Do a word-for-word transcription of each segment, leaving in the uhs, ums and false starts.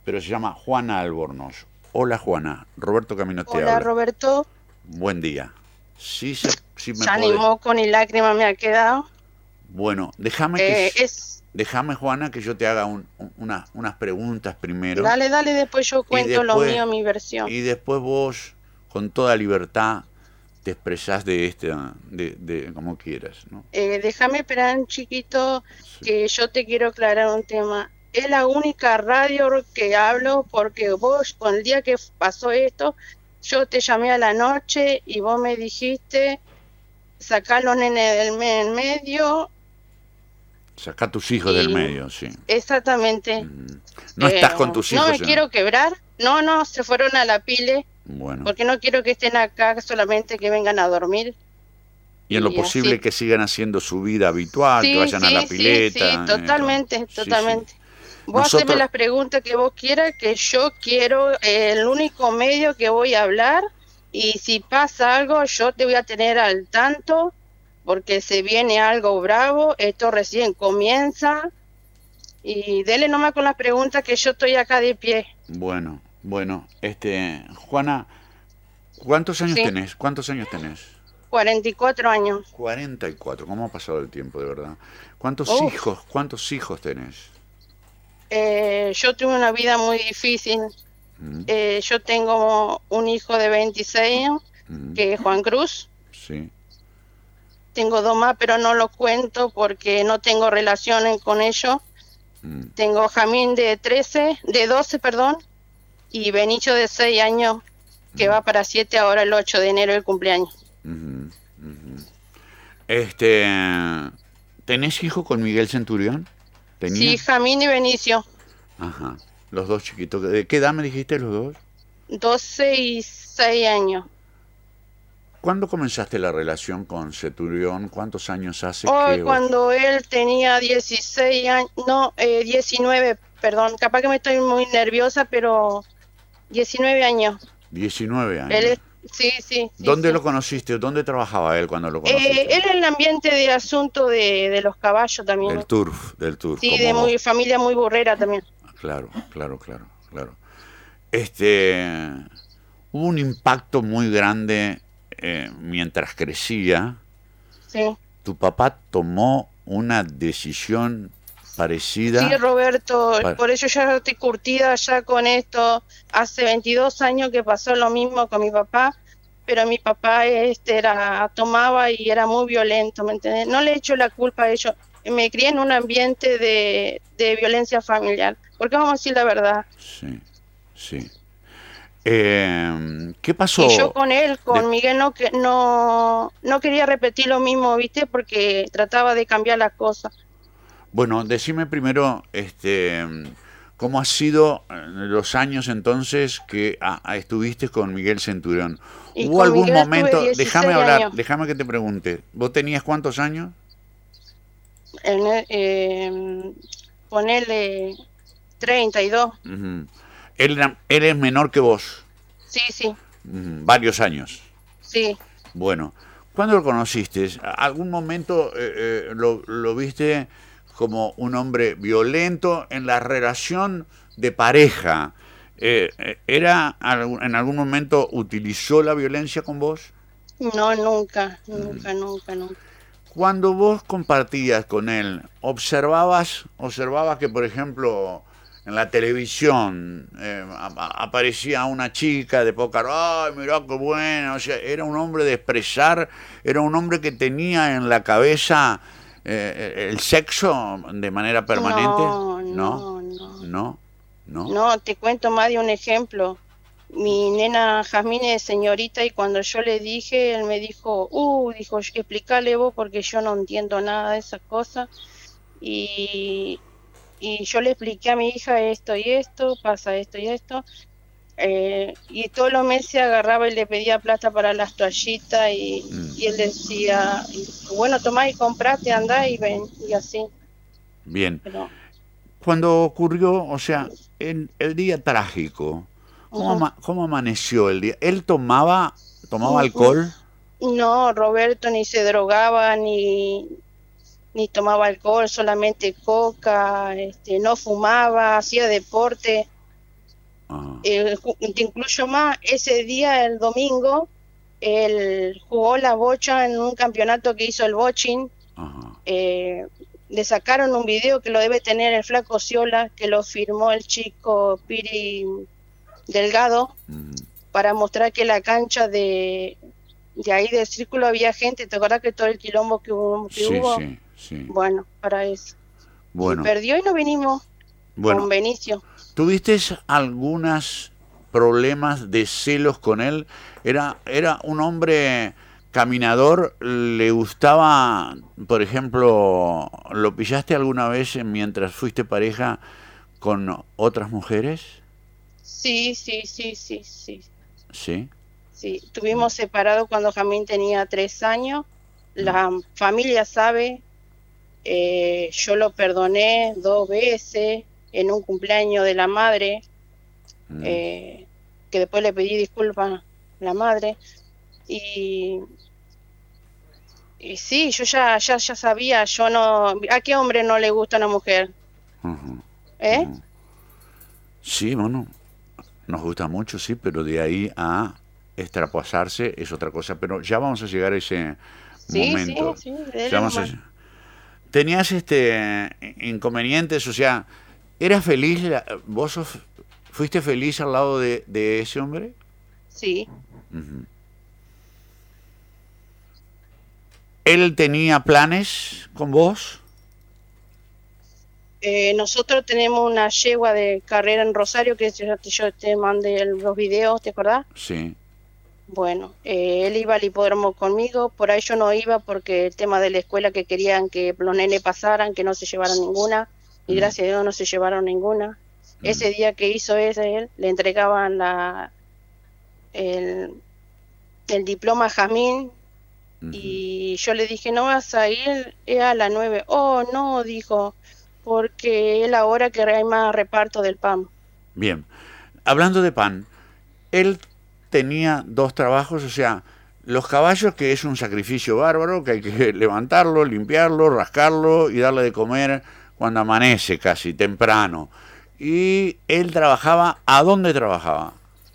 pero se llama Juana Albornoz. Hola Juana, Roberto Camino te Hola habla. Roberto, Buen día. Sí, se, sí me ya ni podés. moco ni lágrima me ha quedado. Bueno, déjame que Eh, es, déjame Juana que yo te haga un, un- una- unas preguntas primero dale, dale, después yo y cuento lo después mío, mi versión. y después vos con toda libertad te expresás de esta de, de como quieras, ¿no? Eh, déjame esperar un chiquito Sí. que yo te quiero aclarar un tema. Es la única radio que hablo porque vos, con el día que pasó esto, yo te llamé a la noche y vos me dijiste, sacar los nenes del me- en medio Sacá a tus hijos del y medio, sí. exactamente. Mm. No estás Eh, con tus no hijos, me ¿no? quiero quebrar, no, no, se fueron a la pile Bueno. porque no quiero que estén acá, solamente que vengan a dormir Y en lo y posible así. que sigan haciendo su vida habitual, que Sí, vayan a la sí, sí, sí, pileta, eh, todo. totalmente, Sí, sí. totalmente. Vos haceme Nosotros, las preguntas que vos quieras, que yo quiero eh, el único medio que voy a hablar y si pasa algo yo te voy a tener al tanto porque se viene algo bravo, esto recién comienza y dele nomás con las preguntas que yo estoy acá de pie. bueno, bueno, este, Juana, ¿cuántos años Sí, tenés? ¿Cuántos años tenés? cuarenta y cuatro años. Cuarenta y cuatro. ¿Cómo ha pasado el tiempo, de verdad? ¿Cuántos Uf, hijos, cuántos hijos tenés? eh, yo tuve una vida muy difícil. ¿Mm? Eh, yo tengo un hijo de veintiséis años, ¿Mm? que es Juan Cruz. Sí. Tengo dos más, pero no los cuento porque no tengo relaciones con ellos. ¿Mm? Tengo Jamín de trece, de doce, perdón, y Benicho de seis años, que ¿Mm? va para siete ahora el ocho de enero del cumpleaños. ¿Mm? ¿Mm? Este, ¿tenés hijo con Miguel Centurión? Sí, ¿Tenías? Jamín y Benicio, Ajá. Los dos chiquitos. ¿De qué edad me dijiste los dos? doce y seis años. ¿Cuándo comenzaste la relación con Centurión? ¿Cuántos años hace Hoy que vos? cuando él tenía dieciséis años, no, eh, diecinueve, perdón, capaz que me estoy muy nerviosa, pero diecinueve años. diecinueve Él años. es, sí, sí, sí, ¿Dónde sí. lo conociste? ¿Dónde trabajaba él cuando lo Eh, conociste? él en el ambiente de asunto de, de los caballos Del también. turf, del turf, Sí, como de vos. muy familia muy burrera también. Claro, claro, claro, claro. Este, hubo un impacto muy grande eh, mientras crecía. Sí. Tu papá tomó una decisión Sí, parecida. Roberto, Pa- por eso ya estoy curtida ya con esto. Hace veintidós años que pasó lo mismo con mi papá, pero mi papá este era tomaba y era muy violento, ¿me entiendes? No le echo la culpa a ellos. Me crié en un ambiente de, de violencia familiar, porque vamos a decir la verdad. sí, sí. Eh, ¿Qué Y yo pasó? con él, De- con Miguel, no, que, no, no quería repetir lo mismo, ¿viste? Porque trataba de cambiar las cosas. Bueno, decime primero, este, ¿cómo ha sido eh, los años entonces que ah, ah, estuviste con Miguel Centurión? Y ¿Hubo con algún Miguel tuve momento, déjame dieciséis hablar, años, déjame que te pregunte, ¿vos tenías cuántos años? en, el- eh, ponerle treinta y dos. Ujú. Él, era- él es menor que vos, Sí, sí, ujú, varios años. sí. Bueno, ¿cuándo lo conociste? ¿Algún momento eh, eh, lo, lo viste como un hombre violento en la relación de pareja? Eh, eh, ¿Era algún- en algún momento utilizó la violencia con vos? No, nunca, nunca, nunca, nunca. Cuando vos compartías con él, observabas, observabas que, por ejemplo, en la televisión eh, a- a- aparecía una chica de poca, ay, mirá qué buena, o sea, era un hombre de expresar, era un hombre que tenía en la cabeza eh, el sexo de manera permanente, No, ¿no? no, no. ¿No? ¿No? No, te cuento más de un ejemplo. Mi nena Jazmín es señorita y cuando yo le dije, él me dijo, uh, dijo, explícale vos porque yo no entiendo nada de esas cosas. Y, y yo le expliqué a mi hija esto y esto, pasa esto y esto. Eh, y todos los meses agarraba y le pedía plata para las toallitas y, Mm, y él decía, bueno, tomá y comprate, andá y ven, y así. bien. Pero, Cuando ocurrió, o sea, el, el día trágico, ¿cómo, ujú. ama- cómo amaneció el día? ¿Él tomaba, tomaba Mm, mm, alcohol? no, Roberto ni se drogaba ni, ni tomaba alcohol, solamente coca, este, no fumaba, hacía deporte. Eh, te incluyo más, ese día, el domingo, él jugó la bocha en un campeonato que hizo el Bochín. Eh, le sacaron un video que lo debe tener el flaco Ciola, que lo firmó el chico Piri Delgado, uh-huh. para mostrar que la cancha de, de ahí del círculo había gente. ¿Te acuerdas que todo el quilombo que hubo? Que sí, hubo? Sí, sí. Bueno, para eso. Bueno. Y perdió y no vinimos bueno, con Benicio. ¿Tuviste algunos problemas de celos con él? Era, era un hombre caminador, le gustaba, por ejemplo, ¿lo pillaste alguna vez mientras fuiste pareja con otras mujeres? Sí, sí, sí, sí, sí. ¿Sí? Sí, estuvimos separados cuando Jamín tenía tres años. La mm. familia sabe, eh, yo lo perdoné dos veces en un cumpleaños de la madre, mm. eh, que después le pedí disculpas a la madre. Y... Y sí, yo ya, ya, ya sabía, yo no... ¿A qué hombre no le gusta una mujer? Uh-huh. ¿Eh? Uh-huh. Sí, bueno, nos gusta mucho, sí, pero de ahí a extrapasarse es otra cosa. Pero ya vamos a llegar a ese sí, momento. Sí, sí, ya vamos a... ¿Tenías este inconvenientes? O sea, ¿eras feliz? ¿Vos sos, fuiste feliz al lado de, de ese hombre? Sí. Uh-huh. ¿Él tenía planes con vos? Eh, nosotros tenemos una yegua de carrera en Rosario, que yo, yo te mandé los videos, ¿te acordás? Sí. Bueno, eh, él iba al hipódromo conmigo, por ahí yo no iba porque el tema de la escuela, que querían que los nenes pasaran, que no se llevaran ninguna, y mm. gracias a Dios no se llevaron ninguna. Mm. Ese día que hizo ese, él, le entregaban la el, el diploma a Jamín. Y yo le dije, no vas a ir, es a las nueve. Oh, no, dijo, porque es la hora que hay más reparto del pan. Bien, hablando de pan, él tenía dos trabajos, o sea, los caballos, que es un sacrificio bárbaro, que hay que levantarlo, limpiarlo, rascarlo y darle de comer cuando amanece casi, temprano. Y él trabajaba, ¿a dónde trabajaba?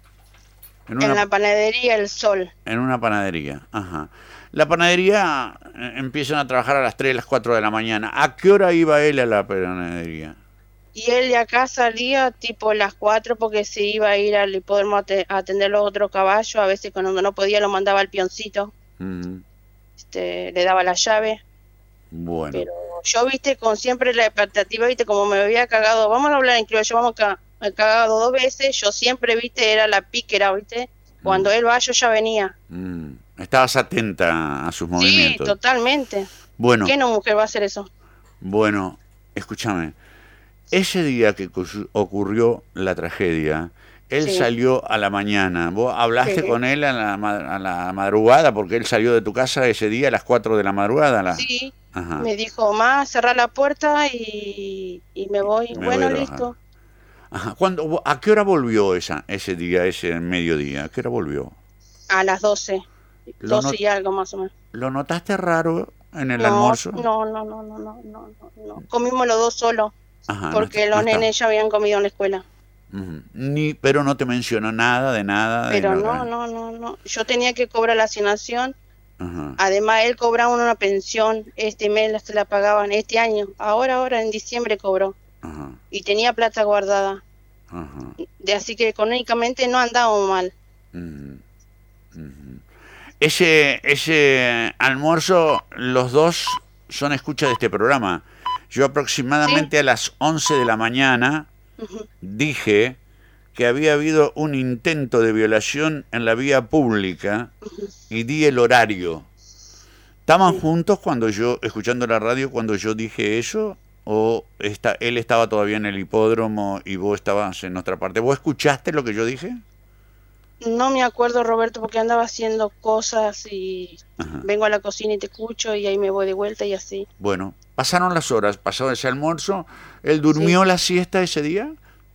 En, una, en la panadería El Sol. En una panadería, ajá. La panadería eh, empiezan a trabajar a las tres, las cuatro de la mañana. ¿A qué hora iba él a la panadería? Y él de acá salía tipo las cuatro porque se iba a ir al hipódromo a, te, a atender los otros caballos. A veces cuando no podía lo mandaba al peoncito. Uh-huh. este, le daba la llave. Bueno. Pero yo, viste, con siempre la expectativa, viste, como me había cagado, vamos a hablar en criollo, vamos a me he cagado dos veces, yo siempre, viste, era la píquera, viste. Cuando uh-huh. él va, yo ya venía. Uh-huh. Estabas atenta a sus movimientos. Sí, totalmente. Bueno. ¿Qué no mujer va a hacer eso? Bueno, escúchame. Ese día que ocurrió la tragedia, él sí. salió a la mañana. ¿Vos hablaste sí. con él a la, a la madrugada? Porque él salió de tu casa ese día a las cuatro de la madrugada. La... Sí. Ajá. Me dijo, ma, cerrar la puerta y, y me voy. Me bueno, voy listo. Ajá. ¿Cuándo, ¿A qué hora volvió esa, ese día, ese mediodía? ¿A qué hora volvió? A las doce. doce not- y algo más o menos. ¿Lo notaste raro en el no, almuerzo? No, no, no, no, no, no, no. Comimos los dos solos. Ajá, porque no está, los no nenes ya habían comido en la escuela. Uh-huh. Ni, pero no te mencionó nada de nada. Pero de no, no, no, no. Yo tenía que cobrar la asignación. Uh-huh. Además, él cobraba una pensión. Este mes se la pagaban este año. Ahora, ahora en diciembre cobró. Uh-huh. Y tenía plata guardada. Uh-huh. De, así que económicamente no andábamos mal. Uh-huh. Uh-huh. Ese, ese almuerzo, los dos son escucha de este programa. Yo aproximadamente ¿Sí? a las once de la mañana uh-huh. dije que había habido un intento de violación en la vía pública uh-huh. y di el horario. ¿Estaban uh-huh. juntos cuando yo, escuchando la radio, cuando yo dije eso? ¿O está, él estaba todavía en el hipódromo y vos estabas en otra parte? ¿Vos escuchaste lo que yo dije? No me acuerdo, Roberto, porque andaba haciendo cosas y Ajá. vengo a la cocina y te escucho y ahí me voy de vuelta y así. Bueno, pasaron las horas, pasó ese almuerzo. ¿Él durmió sí. la siesta ese día?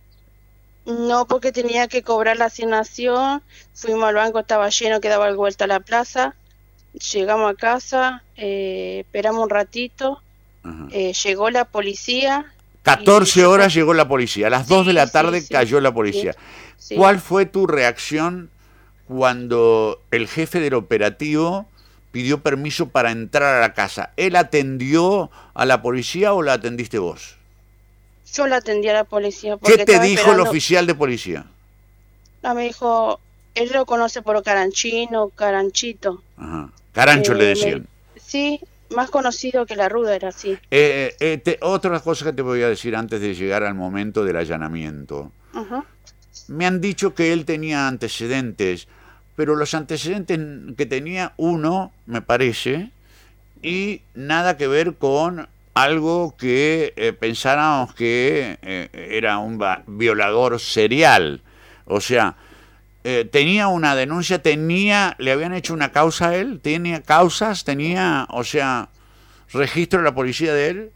No, porque tenía que cobrar la asignación. Fuimos al banco, estaba lleno, que daba vuelta a la plaza. Llegamos a casa, eh, esperamos un ratito. Eh, llegó la policía catorce horas llegó la policía, a las sí, dos de la tarde sí, sí, cayó la policía. Sí, sí. ¿Cuál fue tu reacción cuando el jefe del operativo pidió permiso para entrar a la casa? ¿Él atendió a la policía o la atendiste vos? Yo la atendí a la policía. ¿Qué te dijo esperando... el oficial de policía? No, me dijo, él lo conoce por Caranchino, Caranchito. Ajá. Carancho eh, le decían. Me... Sí, más conocido que la Ruda era así. Eh, eh, te, otra cosa que te voy a decir antes de llegar al momento del allanamiento. Ajá. Me han dicho que él tenía antecedentes, pero los antecedentes que tenía, uno, me parece, y nada que ver con algo que eh, pensáramos que eh, era un violador serial. O sea, eh, tenía una denuncia, tenía, le habían hecho una causa a él, tenía causas, tenía, o sea, registro de la policía de él.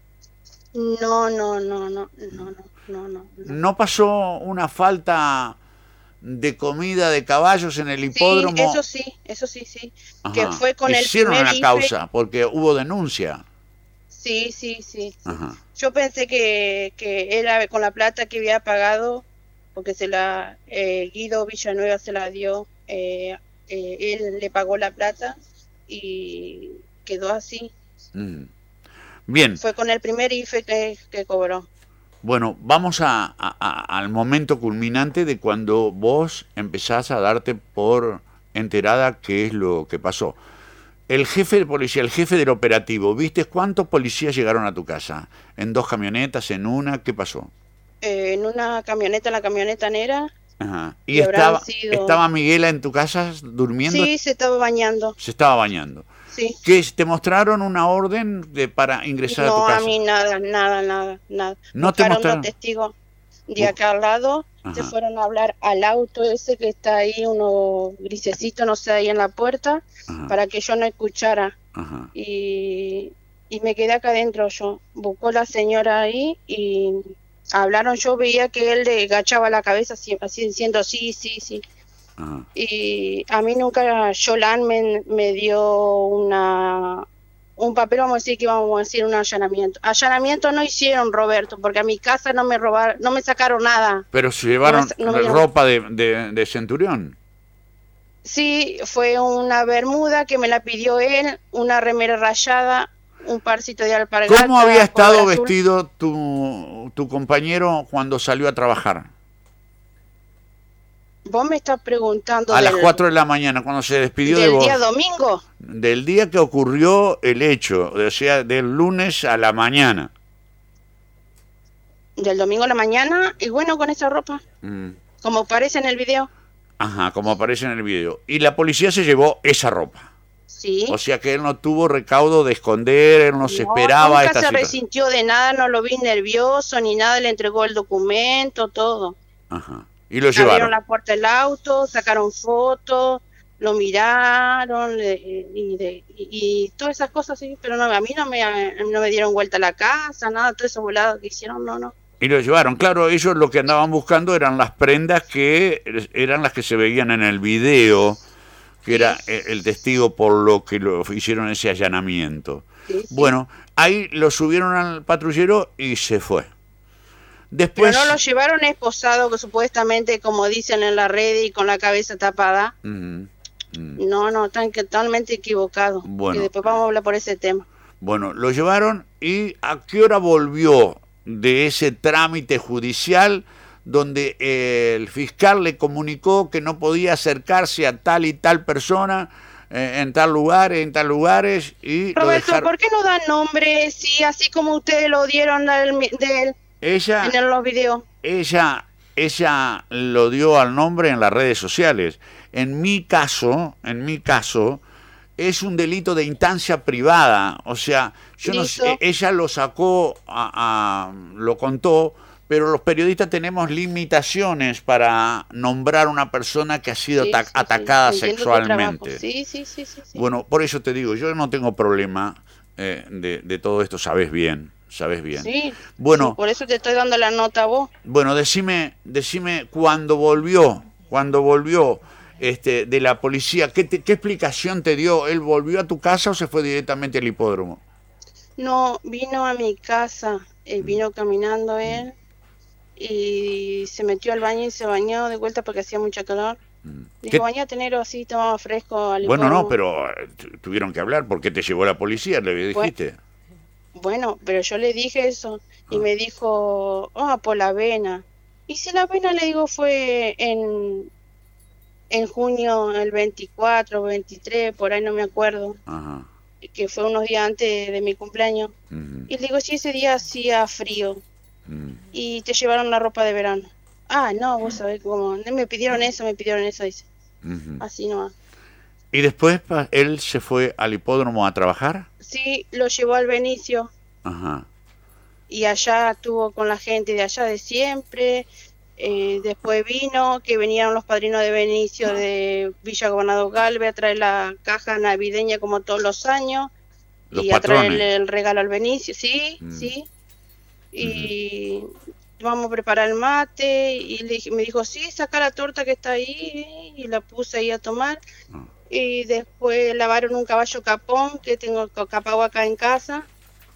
No, no, no, no, no, no, no, no. ¿No pasó una falta de comida de caballos en el hipódromo? Sí, eso sí, eso sí, sí. Ajá. Que fue con el Hicieron primer una I F E. causa porque hubo denuncia. Sí, sí, sí. sí. Ajá. Yo pensé que, que era con la plata que había pagado, porque se la eh, Guido Villanueva se la dio, eh, eh, él le pagó la plata y quedó así. Mm. Bien. Fue con el primer I F E que, que cobró. Bueno, vamos a, a, a, al momento culminante de cuando vos empezás a darte por enterada qué es lo que pasó. El jefe de policía, el jefe del operativo, ¿viste cuántos policías llegaron a tu casa? ¿En dos camionetas, en una? ¿Qué pasó? Eh, en una camioneta, en la camioneta negra. Ajá. ¿Y, y estaba, sido... estaba Miguela en tu casa durmiendo? Sí, se estaba bañando. Se estaba bañando. Sí. ¿Qué, te mostraron una orden de, para ingresar no, a tu casa? No, a mí nada, nada, nada, nada. ¿No te mostraron? Los testigos de acá al lado. Ajá. Se fueron a hablar al auto ese que está ahí, uno grisecito, no sé, ahí en la puerta, Ajá. para que yo no escuchara. Ajá. Y, y me quedé acá adentro yo. Buscó la señora ahí y hablaron, yo veía que él le agachaba la cabeza así, así diciendo sí, sí, sí. Ajá. Y a mí nunca Yolán me, me dio una un papel, vamos a decir que vamos a decir un allanamiento. Allanamiento no hicieron, Roberto, porque a mi casa no me robaron, no me sacaron nada. Pero se llevaron no me, no ropa de, de, de Centurión. Sí, fue una bermuda que me la pidió él, una remera rayada, un parcito de alpargata. ¿Cómo había estado vestido tu, tu compañero cuando salió a trabajar? Vos me estás preguntando... A del, las cuatro de la mañana, cuando se despidió de vos. ¿Del día domingo? Del día que ocurrió el hecho, o sea, del lunes a la mañana. Del domingo a la mañana, y bueno, con esa ropa, mm. como aparece en el video. Ajá, como aparece en el video. Y la policía se llevó esa ropa. Sí. O sea que él no tuvo recaudo de esconder, él no, no se esperaba esta situación. Nunca se resintió de nada, no lo vi nervioso ni nada, le entregó el documento, todo. Ajá. Y lo llevaron. Abrieron la puerta del auto, sacaron fotos, lo miraron y, y, y, y todas esas cosas, sí, pero no, a mí no me, no me dieron vuelta a la casa, nada, todo eso volado que hicieron, no, no. Y lo llevaron, claro, ellos lo que andaban buscando eran las prendas que eran las que se veían en el video, que sí. Era el testigo por lo que lo hicieron ese allanamiento. Sí, sí. Bueno, ahí lo subieron al patrullero y se fue. Después... Pero no lo llevaron esposado, que supuestamente, como dicen en la red, y con la cabeza tapada. Mm, mm. No, no, están totalmente equivocados. Bueno, y después vamos a hablar por ese tema. Bueno, lo llevaron y ¿a qué hora volvió de ese trámite judicial donde el fiscal le comunicó que no podía acercarse a tal y tal persona eh, en tal lugar, en tal lugares? Y Roberto, lo dejaron... ¿por qué no dan nombre? Sí, así como ustedes lo dieron del... del... Ella, en los videos. Ella, ella lo dio al nombre en las redes sociales. En mi caso, en mi caso, es un delito de instancia privada. O sea, yo no sé, ella lo sacó, a, a, lo contó, pero los periodistas tenemos limitaciones para nombrar a una persona que ha sido sí, sí, atacada sí. sexualmente. Sí, sí, sí, sí, sí. Bueno, por eso te digo, yo no tengo problema eh, de, de todo esto, sabes bien. Sabes bien. Sí, bueno, sí, por eso te estoy dando la nota a vos. Bueno, decime, decime cuando volvió, cuando volvió este, de la policía, ¿qué, te, ¿qué explicación te dio? ¿Él volvió a tu casa o se fue directamente al hipódromo? No, vino a mi casa. eh, vino caminando él y se metió al baño y se bañó de vuelta porque hacía mucha calor. Dijo, ¿Qué? bañate negro, así tomaba fresco al Bueno, no, hipódromo. pero eh, tu- tuvieron que hablar. ¿Por qué te llevó la policía? Le Bu- dijiste. Bueno, pero yo le dije eso y Ah, me dijo, ah, por la avena. Y si la avena, le digo, fue en, en junio, el veinticuatro, veintitrés, por ahí no me acuerdo, ajá. que fue unos días antes de mi cumpleaños. Ujú, Y le digo, si ese día hacía frío mm, y te llevaron la ropa de verano. Ah, no, vos sabés cómo, no me pidieron eso, me pidieron eso, dice. ujú. Así nomás. Y después pa- él se fue al hipódromo a trabajar. Sí, lo llevó al Benicio Ajá. y allá estuvo con la gente de allá de siempre. Eh, después vino, que venían los padrinos de Benicio de Villa Gobernador Galvez a traer la caja navideña como todos los años Los y a patrones. traerle el regalo al Benicio, sí, Mm, sí. ujú. Y vamos a preparar el mate y le dije- me dijo, sí, saca la torta que está ahí y la puse ahí a tomar. Ah, Y después lavaron un caballo capón que tengo co- capago acá en casa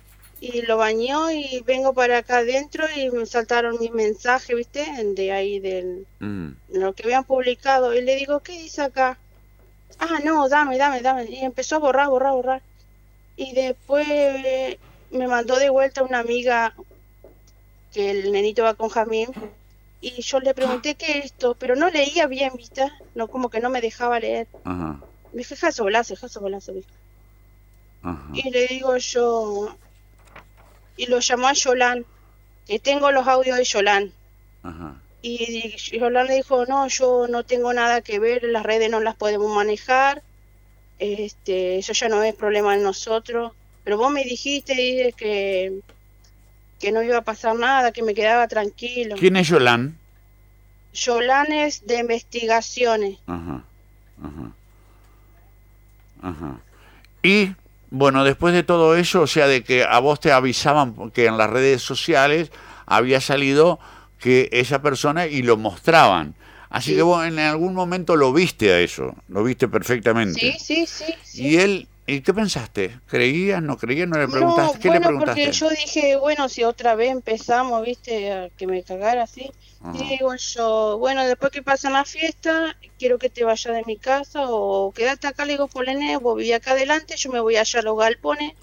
y lo bañó y vengo para acá adentro y me saltaron mis mensajes, ¿viste? De ahí del mm, lo que habían publicado y le digo, ¿qué dice acá? Ah, no, dame, dame, dame. Y empezó a borrar, borrar, borrar. Y después eh, me mandó de vuelta una amiga que el nenito va con Jamín y yo le pregunté qué es esto, pero no leía bien, ¿viste? No, como que no me dejaba leer. ajá. Me dije, jaso bolazo, jaso bolazo, dijo. Ajá. Y le digo yo, y lo llamó a Yolán, que tengo los audios de Yolán. Ajá. Y Yolán le dijo, no, yo no tengo nada que ver, las redes no las podemos manejar, este, eso ya no es problema de nosotros. Pero vos me dijiste dice, que, que no iba a pasar nada, que me quedaba tranquilo. ¿Quién es Yolán? Yolán es de investigaciones. Ajá. Ajá. Ajá. Y bueno, después de todo eso, o sea, de que a vos te avisaban que en las redes sociales había salido que esa persona y lo mostraban. Así que Sí, vos en algún momento lo viste a eso, lo viste sí, perfectamente. sí, sí, sí. Y él, ¿y qué pensaste? ¿Creías, no creías? ¿No le No, preguntaste? ¿Qué le bueno, porque preguntaste? yo dije, bueno, si otra vez empezamos, viste, a que me cagara así. Y Ajá. digo yo, bueno, después que pasen la fiesta, quiero que te vayas de mi casa o quédate acá, le digo, Polene, vos viví acá adelante, yo me voy allá a los galpones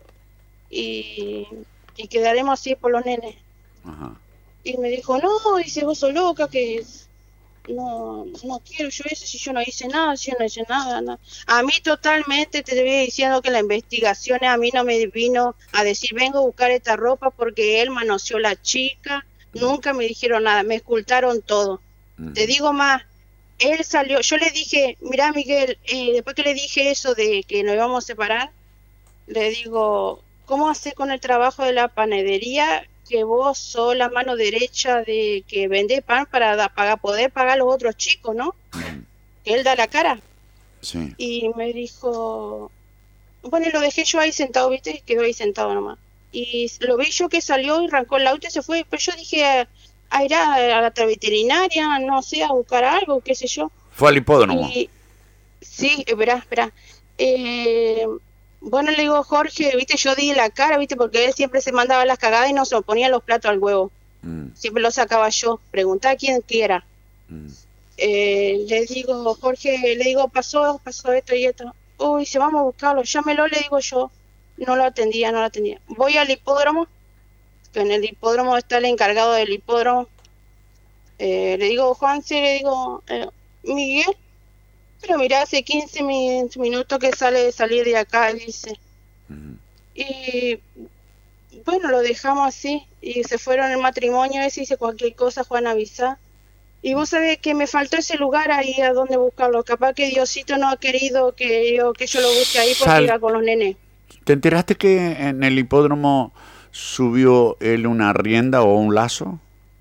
y, y quedaremos así por los nenes. Ajá. Y me dijo, no, dice, vos sos loca, que no, no quiero yo eso, si yo no hice nada, si yo no hice nada, nada. A mí totalmente te voy diciendo que la investigación a mí no me vino a decir, vengo a buscar esta ropa porque él manoseó la chica, nunca me dijeron nada, me ocultaron todo. Ujú. Te digo más, él salió, yo le dije, mirá Miguel, eh, después que le dije eso de que nos íbamos a separar, le digo, ¿cómo haces con el trabajo de la panadería? Que vos sos la mano derecha de que vende pan para, da- para poder pagar a los otros chicos, ¿no? Ujú. Que él da la cara. Sí. Y me dijo, bueno, y lo dejé yo ahí sentado, ¿viste? Quedó ahí sentado nomás. Y lo vi yo que salió y arrancó el auto y se fue. Pero yo dije, a, a ir a, a la veterinaria, no sé, a buscar algo, qué sé yo. Fue al hipódromo. Y sí, esperá, esperá. Eh, bueno, le digo, Jorge, viste, yo di la cara, viste, porque él siempre se mandaba las cagadas y no se ponía los platos al huevo. Mm, Siempre lo sacaba yo. Preguntá a quien quiera. mm, Eh, le digo, Jorge, le digo, pasó, pasó esto y esto. Uy, se vamos a buscarlo, llámelo, le digo yo. No lo atendía, no lo atendía. Voy al hipódromo, que en el hipódromo está el encargado del hipódromo. Eh, le digo, Juanse, le digo, eh, Miguel, pero mira, hace quince mi- minutos que sale de salir de acá, dice. mm. Y bueno, lo dejamos así y se fueron el matrimonio ese, dice cualquier cosa, Juan, avisa. Y vos sabés que me faltó ese lugar ahí a donde buscarlo. Capaz que Diosito no ha querido que yo, que yo lo busque ahí porque Sal, iba con los nenes. ¿te enteraste que en el hipódromo subió él una rienda o un lazo?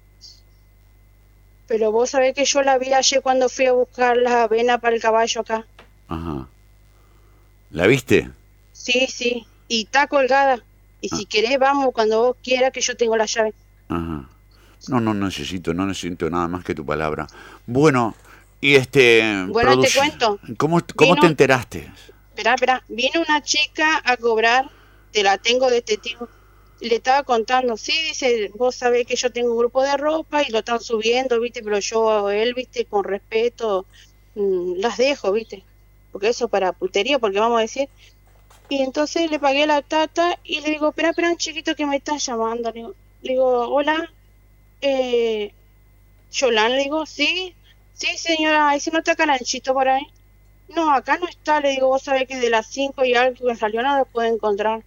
Pero vos sabés que yo la vi ayer cuando fui a buscar la avena para el caballo acá. Ajá. ¿La viste? Sí, sí. Y está colgada. Y Ah, si querés, vamos cuando vos quieras que yo tengo la llave. ajá. No, no necesito, no necesito nada más que tu palabra. Bueno, y este, Bueno, te produce, cuento. ¿cómo, cómo Vino, te enteraste? espera, espera. Vino una chica a cobrar. Te la tengo de testigo. Le estaba contando, sí, dice, vos sabés que yo tengo un grupo de ropa y lo están subiendo, viste, pero yo, él, viste, con respeto, mmm, las dejo, viste, porque eso para putería, porque vamos a decir. Y entonces le pagué la tata y le digo, espera, espera, un chiquito que me está llamando. Le digo, le digo hola, eh, Yolanda, le digo, sí, sí, señora, ahí se nota Caranchito por ahí. No, acá no está, le digo, vos sabés que de las cinco y algo que salió no lo puede encontrar.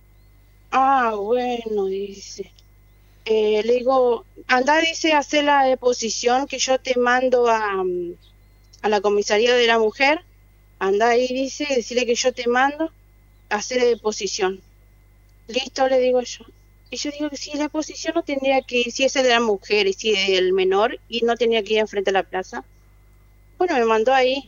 Ah, bueno, dice. Eh, le digo, anda, dice, hacer la deposición que yo te mando a, a la comisaría de la mujer. Anda ahí, dice, decirle que yo te mando a hacer la deposición. Listo, le digo yo. Y yo digo que si la deposición no tendría que ir, si es de la mujer y si es del menor, y no tenía que ir enfrente a la plaza. Bueno, me mandó ahí.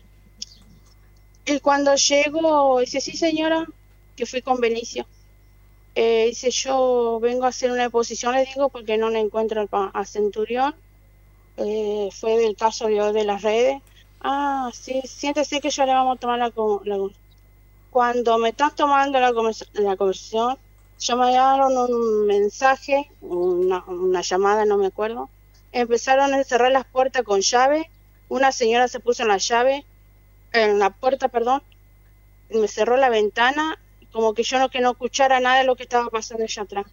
Y cuando llego, dice, sí, señora, que fui con Benicio. Eh, dice, yo vengo a hacer una deposición, le digo, porque no le encuentro a Centurión. Eh, fue del caso de, de las redes. Ah, sí, siéntese que ya le vamos a tomar la, la... Cuando me están tomando la, la conversación, yo me dieron un mensaje, una, una llamada, no me acuerdo. Empezaron a cerrar las puertas con llave. Una señora se puso en la llave, en la puerta, perdón. Me cerró la ventana, como que yo no que no escuchara nada de lo que estaba pasando allá atrás.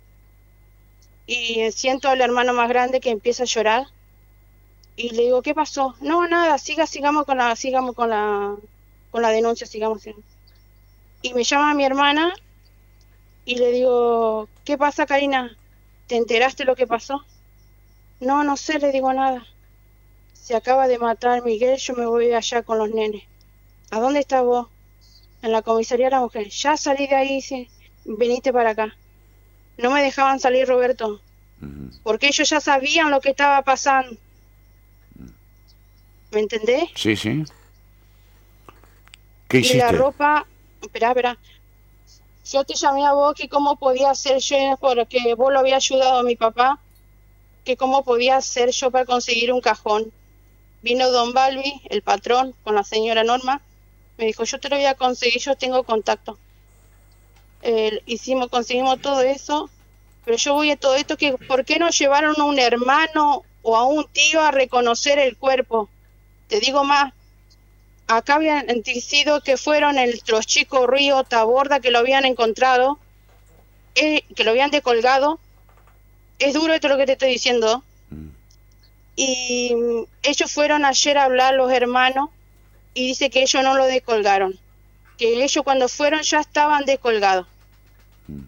Y siento al hermano más grande que empieza a llorar. Y le digo, ¿qué pasó? No, nada, siga, sigamos con la, sigamos con la, con la denuncia, sigamos. Y me llama mi hermana y le digo, ¿qué pasa, Karina? ¿Te enteraste lo que pasó? No, no sé, le digo nada. Se acaba de matar Miguel, yo me voy allá con los nenes. ¿A dónde estás vos? En la comisaría de la mujer. Ya salí de ahí, sí. Venite para acá. No me dejaban salir, Roberto. Uh-huh. Porque ellos ya sabían lo que estaba pasando. ¿Me entendés? Sí, sí. ¿Qué y hiciste? La ropa... Espera, espera. Yo te llamé a vos que cómo podía hacer yo, porque vos lo había ayudado a mi papá, que cómo podía hacer yo para conseguir un cajón. Vino don Balbi, el patrón, con la señora Norma. Me dijo, yo te lo voy a conseguir, yo tengo contacto. Eh, hicimos, conseguimos todo eso, pero yo voy a todo esto, que ¿por qué no llevaron a un hermano o a un tío a reconocer el cuerpo? Te digo más, acá habían sido que fueron el, los chicos Río, Taborda, que lo habían encontrado, eh, que lo habían descolgado. Es duro esto lo que te estoy diciendo. Mm. Y ellos fueron ayer a hablar, los hermanos, y dice que ellos no lo descolgaron, que ellos cuando fueron ya estaban descolgados. Mm.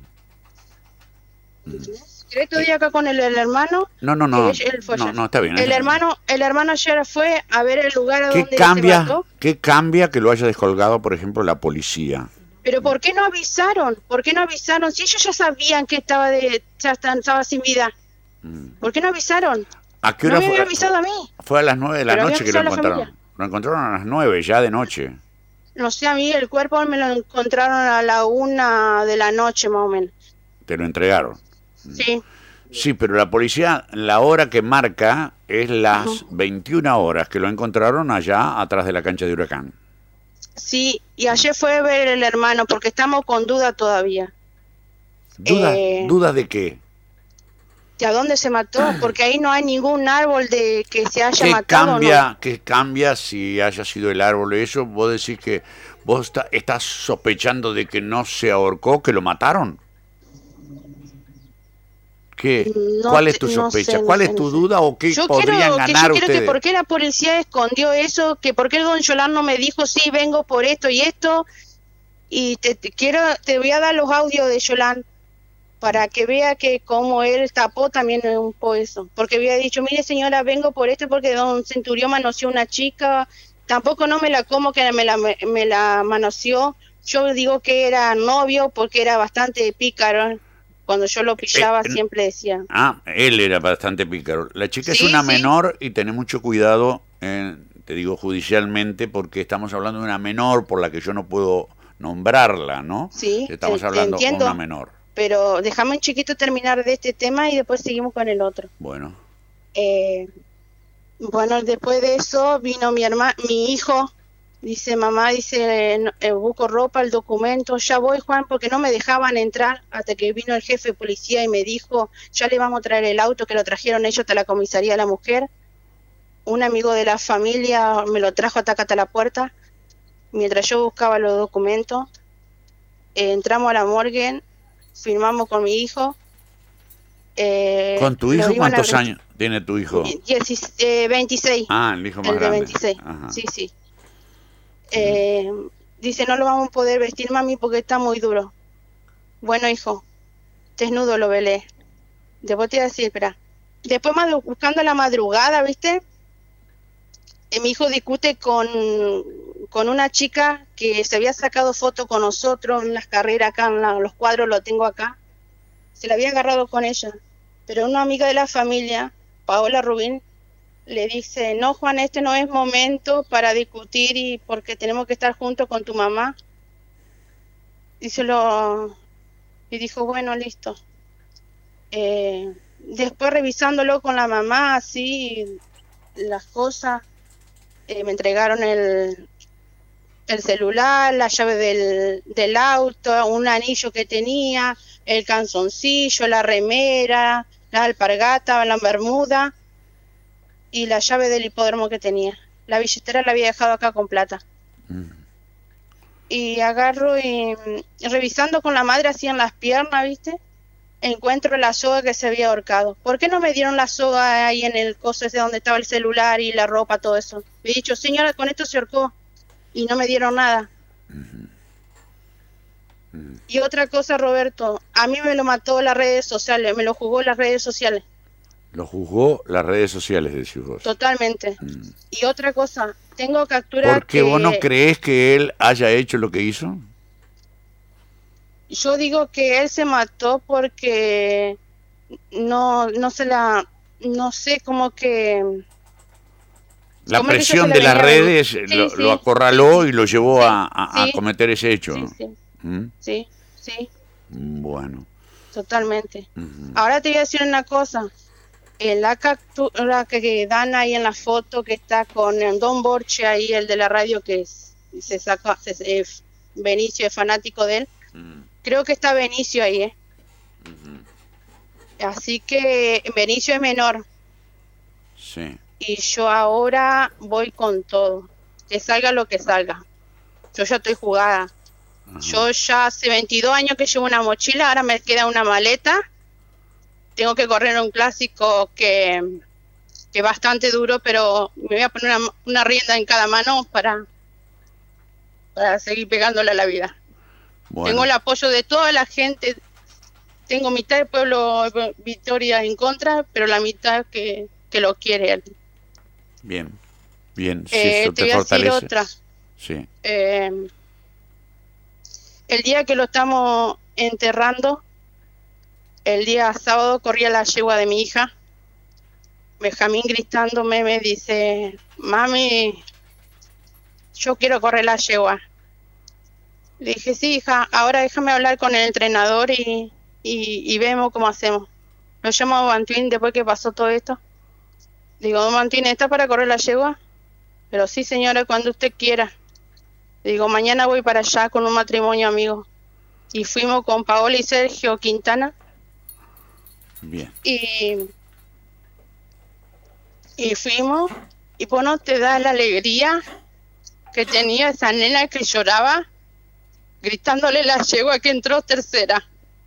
¿Querés que diga acá con el, el hermano? No, no, no, no, no, está bien. El hermano, el hermano ayer fue a ver el lugar ¿Qué donde cambia, se mató. ¿Qué cambia que lo haya descolgado, por ejemplo, la policía? Pero ¿por qué no avisaron? ¿Por qué no avisaron? Si ellos ya sabían que estaba de, ya estaba, estaba sin vida. Mm. ¿Por qué no avisaron? ¿A qué hora no me fue? había avisado a mí. Fue a las nueve de la Pero noche que lo encontraron. Lo encontraron a las nueve, ya de noche. No sé, a mí el cuerpo me lo encontraron a la una de la noche más o menos. ¿Te lo entregaron? Sí. Sí, pero la policía, la hora que marca es las uh-huh. veintiuna horas, que lo encontraron allá atrás de la cancha de Huracán. Sí, y ayer fue a ver el hermano, porque estamos con duda todavía. ¿Dudas eh, ¿duda de qué? ¿De a dónde se mató? Porque ahí no hay ningún árbol de que se haya ¿Qué matado. Cambia, ¿no? ¿Qué cambia si haya sido el árbol? Eso vos decís que vos está, estás sospechando de que no se ahorcó, que lo mataron. ¿Qué? No ¿Cuál te, es tu sospecha? No sé, ¿Cuál no es tu sé. duda o qué yo podrían quiero, ganar que yo ustedes? Quiero que por qué la policía escondió eso, que por qué el don Yolán no me dijo sí vengo por esto y esto, y te, te quiero, te voy a dar los audios de Yolán para que vea que como él tapó también un poco eso, porque había dicho, mire señora, vengo por esto porque don Centurión manoseó una chica, tampoco no me la como que me la, me, me la manoseó, yo digo que era novio porque era bastante pícaro. Cuando yo lo pillaba eh, siempre decía. Ah, él era bastante pícaro. La chica sí, es una sí. menor y tenés mucho cuidado, eh, te digo judicialmente, porque estamos hablando de una menor por la que yo no puedo nombrarla, ¿no? Sí, estamos te, hablando te entiendo, de una menor. Pero déjame un chiquito terminar de este tema y después seguimos con el otro. Bueno. Eh, bueno, después de eso vino mi hermano, mi hijo, Dice, mamá, dice, no, eh, busco ropa, el documento, ya voy, Juan, porque no me dejaban entrar hasta que vino el jefe de policía y me dijo, ya le vamos a traer el auto, que lo trajeron ellos hasta la comisaría de la mujer. Un amigo de la familia me lo trajo hasta acá, hasta la puerta, mientras yo buscaba los documentos. Eh, entramos a la morgue, firmamos con mi hijo. Eh, ¿Con tu hijo cuántos años tiene tu hijo? dieciséis, eh, veintiséis. Ah, el hijo más el grande. de veintiséis, Ajá. sí, sí. Eh, dice, no lo vamos a poder vestir, mami, porque está muy duro. Bueno, hijo, desnudo lo velé. Después te iba a decir, espera. Después, buscando a la madrugada, ¿viste? Eh, mi hijo discute con, con una chica que se había sacado foto con nosotros en las carreras acá, en la, los cuadros lo tengo acá. Se la había agarrado con ella. Pero una amiga de la familia, Paola Rubín, le dice, no, Juan, este no es momento para discutir y porque tenemos que estar juntos con tu mamá. Y se lo... Y dijo, bueno, listo. Eh, después revisándolo con la mamá, así, las cosas, eh, me entregaron el, el celular, la llave del, del auto, un anillo que tenía, el calzoncillo, la remera, la alpargata, la bermuda y la llave del hipódromo que tenía. La billetera la había dejado acá con plata. Mm. Y agarro y, y revisando con la madre así en las piernas, ¿viste? Encuentro la soga que se había ahorcado. ¿Por qué no me dieron la soga ahí en el coso ese donde estaba el celular y la ropa, todo eso? Me he dicho, señora, con esto se ahorcó. Y no me dieron nada. Uh-huh. Uh-huh. Y otra cosa, Roberto, a mí me lo mató las redes sociales, me lo jugó las redes sociales. Lo juzgó las redes sociales, decís vos. Totalmente. Mm. Y otra cosa, tengo captura ¿Por qué que... vos no creés que él haya hecho lo que hizo? Yo digo que él se mató porque no, no se la... No sé, como que... La presión de las redes sí, lo, sí, lo acorraló sí, y lo llevó sí, a, a, sí, a cometer ese hecho. Sí, sí, ¿Mm? sí, sí. Bueno. Totalmente. Uh-huh. Ahora te voy a decir una cosa. En la captura que dan ahí en la foto que está con Don Borche ahí, el de la radio que se sacó, se, eh, Benicio es fanático de él. Uh-huh. Creo que está Benicio ahí, ¿eh? Uh-huh. Así que Benicio es menor. Sí. Y yo ahora voy con todo. Que salga lo que salga. Yo ya estoy jugada. Uh-huh. Yo ya hace veintidós años que llevo una mochila, ahora me queda una maleta. Tengo que correr un clásico que, que es bastante duro, pero me voy a poner una, una rienda en cada mano para, para seguir pegándole a la vida. Bueno. Tengo el apoyo de toda la gente. Tengo mitad del pueblo Victoria en contra, pero la mitad que, que lo quiere él. Bien, bien. Sí, eh, eso te te voy fortalece. a decir otra. Sí. Eh, el día que lo estamos enterrando, el día sábado corría la yegua de mi hija. Benjamín gritándome me dice, mami, yo quiero correr la yegua. Le dije, sí, hija, ahora déjame hablar con el entrenador y, y, y vemos cómo hacemos. Lo llamo a Bantuín después que pasó todo esto. Digo, don Bantuín, ¿está para correr la yegua? Pero sí, señora, cuando usted quiera. Digo, mañana voy para allá con un matrimonio amigo. Y fuimos con Paola y Sergio Quintana. Bien. Y, y fuimos, y pues no te da la alegría que tenía esa nena que lloraba, gritándole la yegua que entró tercera.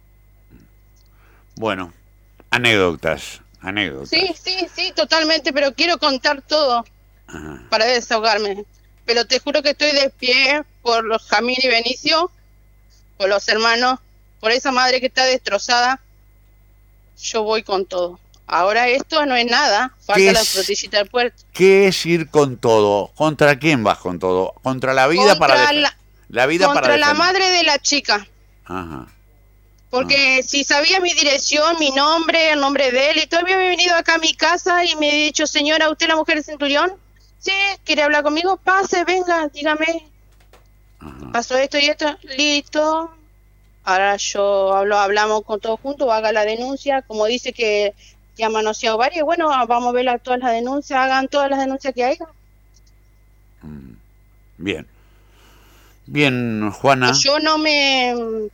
Bueno, anécdotas, anécdotas. Sí, sí, sí, totalmente, pero quiero contar todo. Ajá. Para desahogarme. Pero te juro que estoy de pie por los Jamín y Benicio, por los hermanos, por esa madre que está destrozada. Yo voy con todo. Ahora esto no es nada, falta la frutillita del puerto. ¿Qué es ir con todo? ¿Contra quién vas con todo? ¿Contra la vida contra para la, la vida contra para la madre de la chica? Ajá. Porque Ajá. si sabía mi dirección, mi nombre, el nombre de él, y todavía me he venido acá a mi casa y me he dicho, señora, ¿usted es la mujer del centurión? Sí, ¿quiere hablar conmigo? Pase, venga, dígame. Ajá. Pasó esto y esto, listo. Ahora yo hablo, hablamos con todos juntos, haga la denuncia, como dice que, que ha manoseado varios, bueno, vamos a ver todas las denuncias, hagan todas las denuncias que haya. Mm. Bien. Bien, Juana. Yo no me...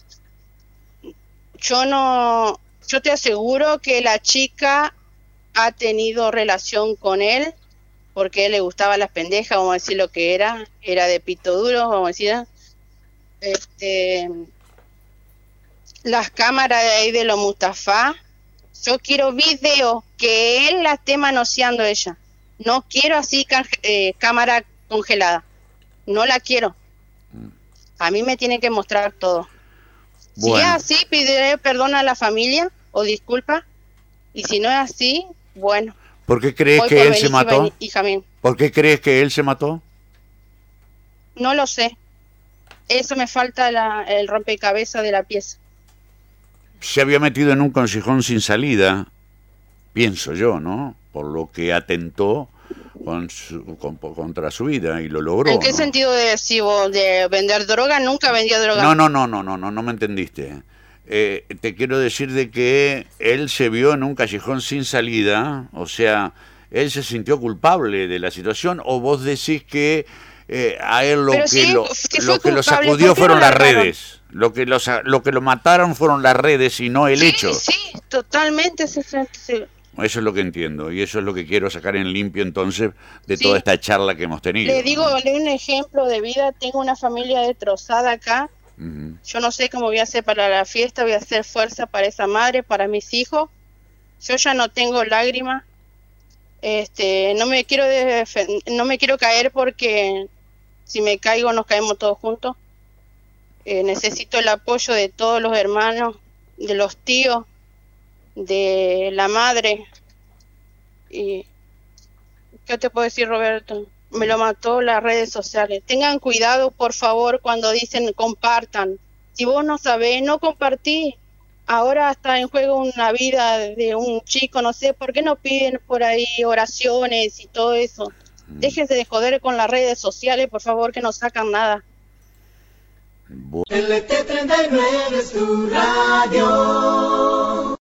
Yo no... Yo te aseguro que la chica ha tenido relación con él porque a él le gustaban las pendejas, vamos a decir lo que era. Era de pito duro, vamos a decir. Este... Las cámaras de ahí de los Mustafa, yo quiero video que él la esté manoseando ella. No quiero así eh, cámara congelada. No la quiero. A mí me tienen que mostrar todo. Bueno. Si es así, pediré perdón a la familia o disculpa. Y si no es así, bueno. ¿Por qué crees que él se mató? ¿Por qué crees que él se mató? No lo sé. Eso me falta la, el rompecabezas de la pieza. Se había metido en un callejón sin salida, pienso yo, ¿no? Por lo que atentó con su, con, contra su vida y lo logró. ¿En qué ¿no? sentido de, si vos, de vender droga? Nunca vendió droga. No, no, no, no, no, no, no me entendiste. Eh, te quiero decir de que él se vio en un callejón sin salida, o sea, él se sintió culpable de la situación, o vos decís que eh, a él lo Pero que, sí, lo, que lo, que lo sacudió fueron las redes. Lo que, los, lo que lo mataron fueron las redes y no el sí, hecho. Sí, totalmente. Sí, sí. Eso es lo que entiendo y eso es lo que quiero sacar en limpio entonces de sí. toda esta charla que hemos tenido. Le digo, ¿no? le doy un ejemplo de vida. Tengo una familia destrozada acá. Uh-huh. Yo no sé cómo voy a hacer para la fiesta. Voy a hacer fuerza para esa madre, para mis hijos. Yo ya no tengo lágrimas. Este, no me quiero defend- no me quiero caer porque si me caigo nos caemos todos juntos. Eh, necesito el apoyo de todos los hermanos, de los tíos, de la madre. Y ¿qué te puedo decir, Roberto? Me lo mató las redes sociales. Tengan cuidado, por favor, cuando dicen compartan. Si vos no sabés, no compartí. Ahora está en juego una vida de un chico, no sé, ¿por qué no piden por ahí oraciones y todo eso? Mm. Déjense de joder con las redes sociales, por favor, que no sacan nada. L T treinta y nueve es tu radio.